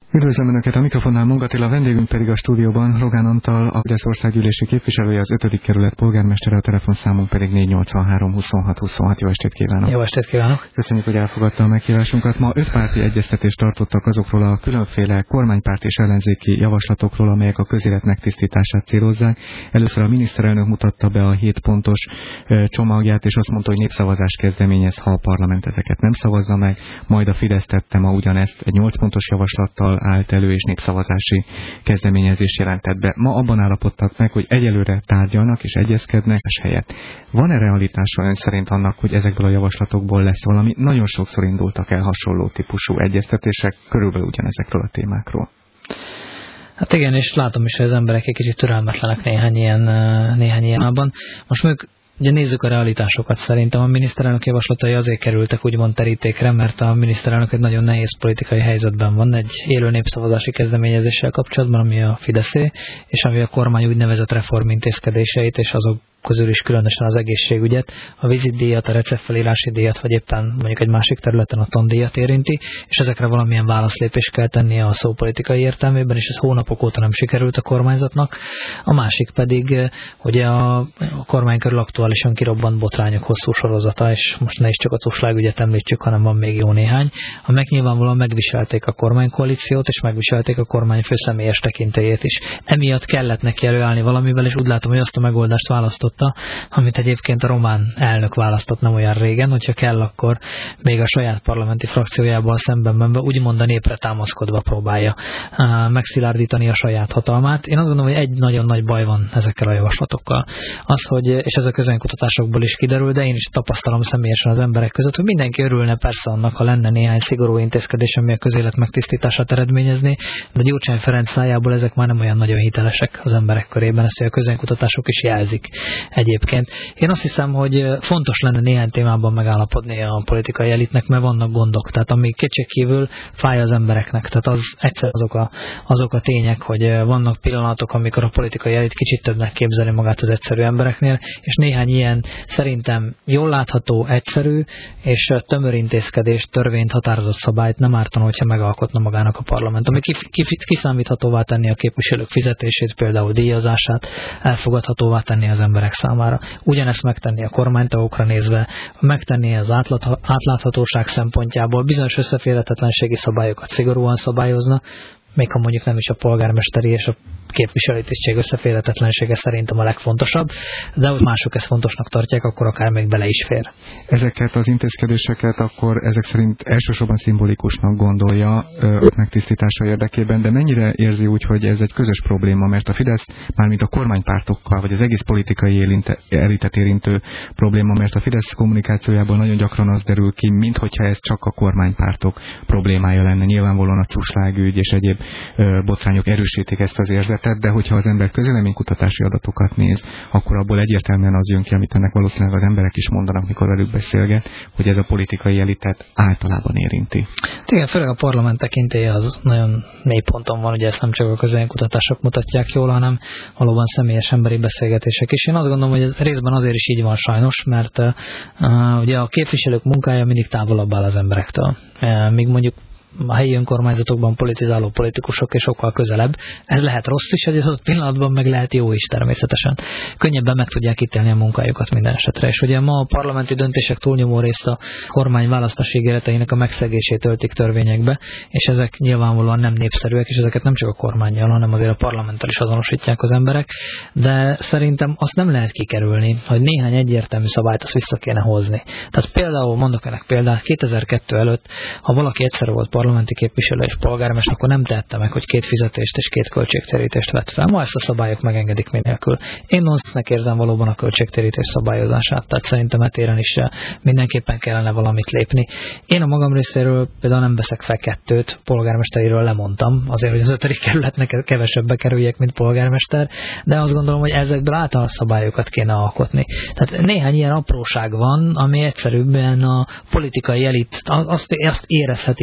Üdvözlöm Önöket, a mikrofonnál Monk Attila, a vendégünk pedig a stúdióban Rogán Antal, a Fidesz országgyűlési képviselője, az 5. kerület polgármestere, a telefonszámunk pedig 483 26 26. Jó estét kívánok! Jó estét kívánok! Köszönjük, hogy elfogadta a meghívásunkat. Ma 5 párti egyeztetést tartottak azokról a különféle kormánypárt és ellenzéki javaslatokról, amelyek a közélet megtisztítását célozzák. Először a miniszterelnök mutatta be a 7 pontos csomagját, és azt mondta, hogy népszavazás kezdeményez, ha a parlament ezeket nem szavazza meg. Majd a Fidesz tette ma ugyanezt, egy 8 pontos javaslattal állt elő, és népszavazási kezdeményezést jelentett be. Ma abban állapodtak meg, hogy egyelőre tárgyalnak és egyezkednek, és helyett. Van-e realitása ön szerint annak, hogy ezekből a javaslatokból lesz valami? Nagyon sokszor indultak el hasonló típusú egyeztetések, körülbelül ugyanezekről a témákról. Hát igen, és látom is, hogy az emberek egy kicsit türelmetlenek néhány ilyenában. Most mondjuk, ugye nézzük a realitásokat. Szerintem a miniszterelnök javaslatai azért kerültek úgymond terítékre, mert a miniszterelnök egy nagyon nehéz politikai helyzetben van, egy élő népszavazási kezdeményezéssel kapcsolatban, ami a Fideszé, és ami a kormány úgynevezett reformintézkedéseit, és azok közül is különösen az egészségügyet, a vizitdíjat, a receptfelírási díjat, vagy éppen mondjuk egy másik területen a tandíjat érinti, és ezekre valamilyen válaszlépést kell tennie a szó politikai értelmében, és ez hónapok óta nem sikerült a kormányzatnak. A másik pedig, hogy a kormány körül aktuálisan kirobbant botrányok hosszú sorozata, és most ne is csak a cuslágügyet említsük, hanem van még jó néhány, amelyek nyilvánvalóan megviselték a kormánykoalíciót, és megviselték a kormányfő személyes tekintélyét is. Emiatt kellett neki előállni valamivel, és úgy látom, hogy azt a megoldást választotta, amit egyébként a román elnök választott nem olyan régen, hogyha kell, akkor még a saját parlamenti frakciójával szemben menve úgymond a népre támaszkodva próbálja megszilárdítani a saját hatalmát. Én azt gondolom, hogy egy nagyon nagy baj van ezekkel a javaslatokkal. Az, hogy, és ez a közönkutatásokból is kiderül, de én is tapasztalom személyesen az emberek között, hogy mindenki örülne persze annak, ha lenne néhány szigorú intézkedés, ami a közélet megtisztítását eredményezni, de Gyurcsány Ferenc szájából ezek már nem olyan nagyon hitelesek az emberek körében, ezt a közönkutatások is jelzik. Egyébként. Én azt hiszem, hogy fontos lenne néhány témában megállapodni a politikai elitnek, mert vannak gondok. Tehát ami kétségkívül fáj az embereknek. Tehát az egyszer azok a tények, hogy vannak pillanatok, amikor a politikai elit kicsit többnek képzeli magát az egyszerű embereknél, és néhány ilyen szerintem jól látható, egyszerű és tömör intézkedés, törvényt, határozott szabályt nem ártana, hogyha megalkotna magának a parlament. Ami kiszámíthatóvá tenni a képviselők fizetését, például díjazását, elfogadhatóvá tenni az emberek számára. Ugyanezt megtenni a kormánytagokra nézve, megtenni az átláthatóság szempontjából, bizonyos összeférhetetlenségi szabályokat szigorúan szabályozna, még ha mondjuk nem is a polgármesteri és a képviselői tisztség összeférhetetlensége szerintem a legfontosabb, de hogy mások ezt fontosnak tartják, akkor akár még bele is fér. Ezeket az intézkedéseket akkor ezek szerint elsősorban szimbolikusnak gondolja megtisztítása érdekében, de mennyire érzi úgy, hogy ez egy közös probléma, mert a Fidesz mármint a kormánypártokkal, vagy az egész politikai elitet érintő probléma, mert a Fidesz kommunikációjából nagyon gyakran az derül ki, minthogyha ez csak a kormánypártok problémája lenne. Nyilvánvalóan a cuslágügy és egyéb botrányok erősítik ezt az érzetet, de hogyha az ember közvéleménykutatási adatokat néz, akkor abból egyértelműen az jön ki, amit ennek valószínűleg az emberek is mondanak, mikor velük beszélget, hogy ez a politikai elitet általában érinti. Igen, főleg a parlament tekintélye az nagyon mély ponton van, ugye ezt nem csak a közvéleménykutatások mutatják jól, hanem valóban személyes emberi beszélgetések is. Én azt gondolom, hogy ez részben azért is így van sajnos, mert ugye a képviselők munkája mindig távolabb áll az emberektől. Míg mondjuk a helyi önkormányzatokban politizáló politikusok és sokkal közelebb. Ez lehet rossz is, hogy ez ott pillanatban meg lehet jó is természetesen. Könnyebben meg tudják ítélni a munkájukat minden esetre. És ugye ma a parlamenti döntések túlnyomó részt a kormány választási ígéreteinek a megszegését öltik törvényekbe, és ezek nyilvánvalóan nem népszerűek, és ezeket nem csak a kormánnyal, hanem azért a parlamenttel is azonosítják az emberek. De szerintem azt nem lehet kikerülni, hogy néhány egyértelmű szabályt azt vissza kéne hozni. Tehát például, mondok ennek példát, 2002 előtt, ha valaki egyszer volt parlamenti képviselő és polgármester, akkor nem tehette meg, hogy 2 fizetést és 2 költségtérítést vett fel. Ma ezt a szabályok megengedik mindnélkül. Én nonsensnek érzem valóban a költségtérítés szabályozását, tehát szerintem etéren is mindenképpen kellene valamit lépni. Én a magam részéről például nem veszek fel 2, polgármesteriről lemondtam, azért, hogy az 5. kerületnek kevesebbe kerüljek, mint polgármester, de azt gondolom, hogy ezekből általános szabályokat kéne alkotni. Tehát néhány ilyen apróság van, ami egyszerűbben a politikai elit, azt érezhetik talán az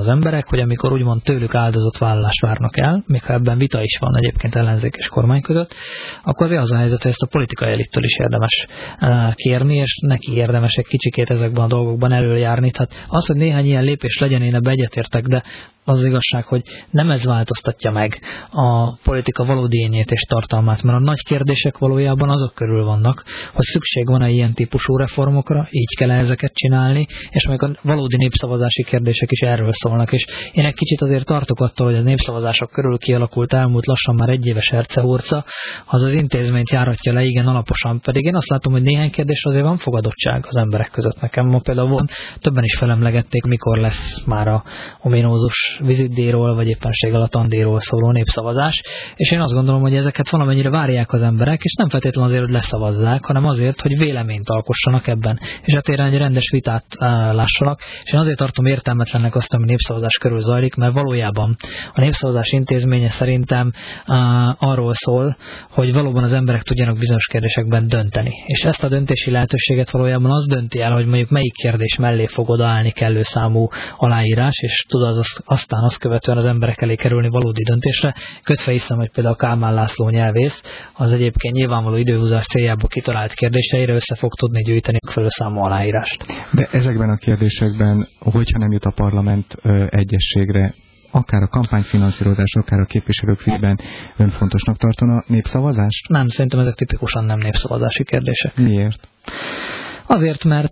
emberek, hogy amikor úgymond tőlük áldozatvállalást várnak el, még ha ebben vita is van egyébként ellenzék és kormány között, akkor azért az a helyzet, hogy ezt a politikai elittől is érdemes kérni, és neki érdemes egy kicsikét ezekben a dolgokban előjárni. Tehát az, hogy néhány ilyen lépés legyen, én ebbe egyetértek, de az igazság, hogy nem ez változtatja meg a politika valódi ényét és tartalmát, mert a nagy kérdések valójában azok körül vannak, hogy szükség van-e ilyen típusú reformokra, így kell ezeket csinálni, és még a valódi népszavazási kérdések is erről szólnak. És én egy kicsit azért tartok attól, hogy a népszavazások körül kialakult elmúlt lassan már egy éves hercehurca, az intézményt járatja le igen alaposan, pedig én azt látom, hogy néhány kérdésre azért van fogadottság az emberek között. Nekem ma például van, többen is felemlegették, mikor lesz már a ominózus vizitdíjról, vagy éppenséggel a tandíjról szóló népszavazás, és én azt gondolom, hogy ezeket valamennyire várják az emberek, és nem feltétlenül azért, hogy leszavazzák, hanem azért, hogy véleményt alkossanak ebben, és a téren egy rendes vitát lássanak, és én azért tartom értelmetlennek azt, ami népszavazás körül zajlik, mert valójában a népszavazás intézménye szerintem arról szól, hogy valóban az emberek tudjanak bizonyos kérdésekben dönteni. És ezt a döntési lehetőséget valójában az dönti el, hogy mondjuk melyik kérdés mellé fog odaállni kellő számú aláírás, és tud aztán azt követően az emberek elé kerülni valódi döntésre. Kötve hiszem, hogy például a Kálmán László nyelvész az egyébként nyilvánvaló időhúzás céljából kitalált kérdéseire össze fog tudni gyűjteni megfelelő számú aláírást. De ezekben a kérdésekben, hogyha nem jut a parlament egyességre, akár a kampányfinanszírozás, akár a képviselők fülében ön fontosnak tartana népszavazást? Nem, szerintem ezek tipikusan nem népszavazási kérdések. Miért? Azért, mert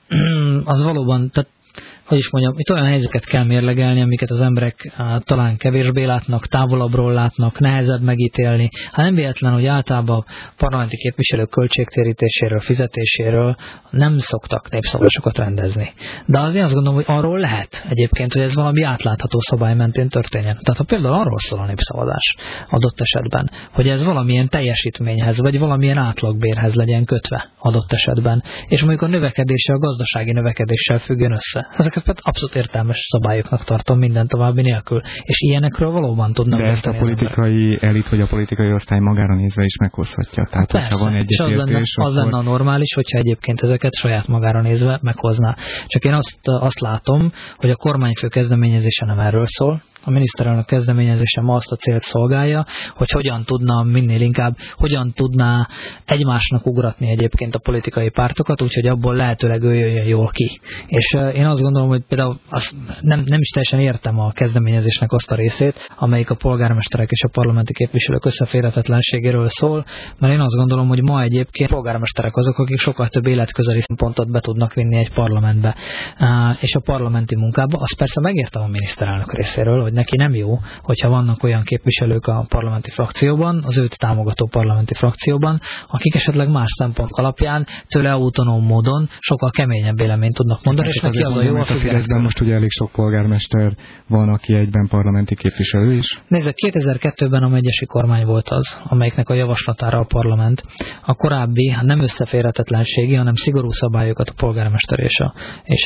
az valóban, tehát hogy is mondjam, itt olyan helyzeteket kell mérlegelni, amiket az emberek talán kevésbé látnak, távolabbról látnak, nehezebb megítélni. Hát nem véletlen, hogy általában parlamenti képviselők költségtérítéséről, fizetéséről nem szoktak népszavazásokat rendezni. De azért azt gondolom, hogy arról lehet egyébként, hogy ez valami átlátható szabály mentén történjen. Tehát ha például arról szól a népszavazás adott esetben, hogy ez valamilyen teljesítményhez, vagy valamilyen átlagbérhez legyen kötve adott esetben, és mondjuk a növekedése a gazdasági növekedéssel függjön össze. Ezeket abszolút értelmes szabályoknak tartom minden további nélkül. És ilyenekről valóban tudnak. De ezt a politikai elit vagy a politikai osztály magára nézve is meghozhatja. Tehát, persze, van egyetértés, az lenne a normális, hogyha egyébként ezeket saját magára nézve meghozná. Csak én azt látom, hogy a kormányfő kezdeményezése nem erről szól. A miniszterelnök kezdeményezése ma azt a célt szolgálja, hogy hogyan tudna minél inkább, hogyan tudná egymásnak ugratni egyébként a politikai pártokat, úgyhogy abból lehetőleg ő jöjjön jól ki. És én azt gondolom, hogy például nem is teljesen értem a kezdeményezésnek azt a részét, amelyik a polgármesterek és a parlamenti képviselők összeférhetetlenségéről szól, mert én azt gondolom, hogy ma egyébként polgármesterek azok, akik sokkal több életközeli szempontot be tudnak vinni egy parlamentbe. És a parlamenti munkába, azt persze megértem a miniszterelnök részéről, hogy neki nem jó, hogyha vannak olyan képviselők a parlamenti frakcióban, az őt támogató parlamenti frakcióban, akik esetleg más szempont alapján tőle autonóm módon sokkal keményebb véleményt tudnak mondani, és neki az a jó, a Fideszben most ugye elég sok polgármester van, aki egyben parlamenti képviselő is. Nézd, 2002-ben a megyesi kormány volt az, amelyiknek a javaslatára a parlament a korábbi nem összeférhetetlenségi, hanem szigorú szabályokat a polgármester és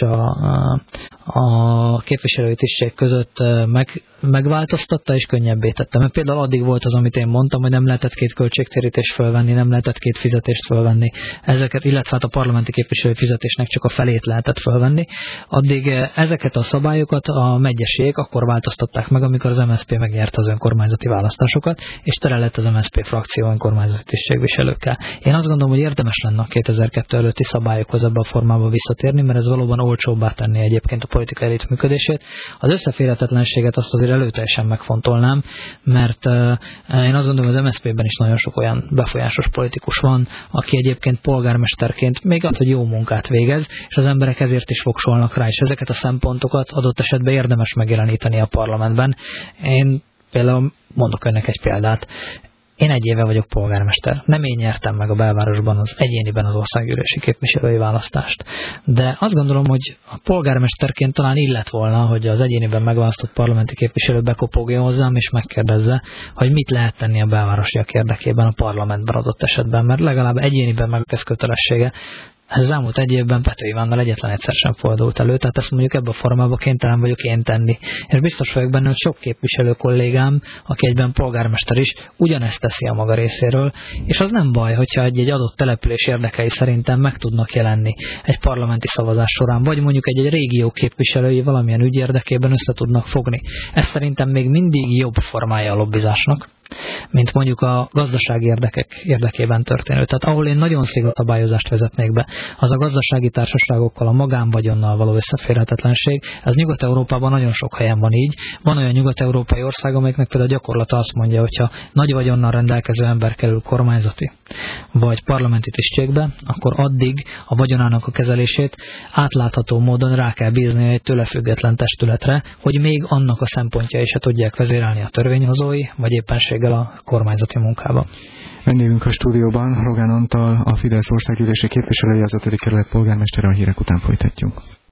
a képviselői tisztség között megváltoztatta és könnyebbé tette. Mert például addig volt az, amit én mondtam, hogy nem lehetett két költségtérítést fölvenni, nem lehetett két fizetést fölvenni. Ezeket, illetve hát a parlamenti képviselői fizetésnek csak a felét lehetett fölvenni. Addig ezeket a szabályokat a megyesiek akkor változtatták meg, amikor az MSZP megnyerte az önkormányzati választásokat, és tele lett az MSZP frakció önkormányzati tisztségviselőkkel. Én azt gondolom, hogy érdemes lenne a 2002 előtti szabályokhoz ebbe a formába visszatérni, mert ez valóban olcsóbbá tenni egyébként a politikai elit működését. Az összeférhetetlenséget azt azért előteljesen megfontolnám, mert én azt gondolom, az MSZP-ben is nagyon sok olyan befolyásos politikus van, aki egyébként polgármesterként még ad, hogy jó munkát végez, és az emberek ezért is voksolnak rá, és ezeket a szempontokat adott esetben érdemes megjeleníteni a parlamentben. Én például mondok önnek egy példát. Én 1 éve vagyok polgármester. Nem én nyertem meg a belvárosban az egyéniben az országgyűlési képviselői választást. De azt gondolom, hogy a polgármesterként talán illet volna, hogy az egyéniben megválasztott parlamenti képviselő bekopogjon hozzám és megkérdezze, hogy mit lehet tenni a belvárosiak érdekében a parlamentben adott esetben, mert legalább egyéniben meg ez kötelessége. Ez az elmúlt egy évben Pető Ivánnal egyetlen egyszer sem fordult elő, tehát ezt mondjuk ebben a formában kénytelen vagyok én tenni. És biztos vagyok benne, hogy sok képviselő kollégám, aki egyben polgármester is, ugyanezt teszi a maga részéről, és az nem baj, hogyha egy adott település érdekei szerintem meg tudnak jelenni egy parlamenti szavazás során, vagy mondjuk egy régió képviselői valamilyen ügy érdekében össze tudnak fogni. Ez szerintem még mindig jobb formája a lobbizásnak, mint mondjuk a gazdasági érdekek érdekében történő. Tehát ahol én nagyon szigorú szabályozást vezetnék be, az a gazdasági társaságokkal, a magánvagyonnal való összeférhetetlenség. Ez Nyugat-Európában nagyon sok helyen van így. Van olyan nyugat-európai ország, amelyeknek például a gyakorlata azt mondja, hogyha nagy vagyonnal rendelkező ember kerül kormányzati vagy parlamenti tisztségbe, akkor addig a vagyonának a kezelését átlátható módon rá kell bízni egy tőle független testületre, hogy még annak a szempontjai se tudják vezérelni a törvényhozói, vagy éppenséggel a kormányzati munkába. Vendégünk a stúdióban Rogán Antal, a Fidesz országgyűlési képviselője, az 5. kerület polgármestere. A hírek után folytatjuk.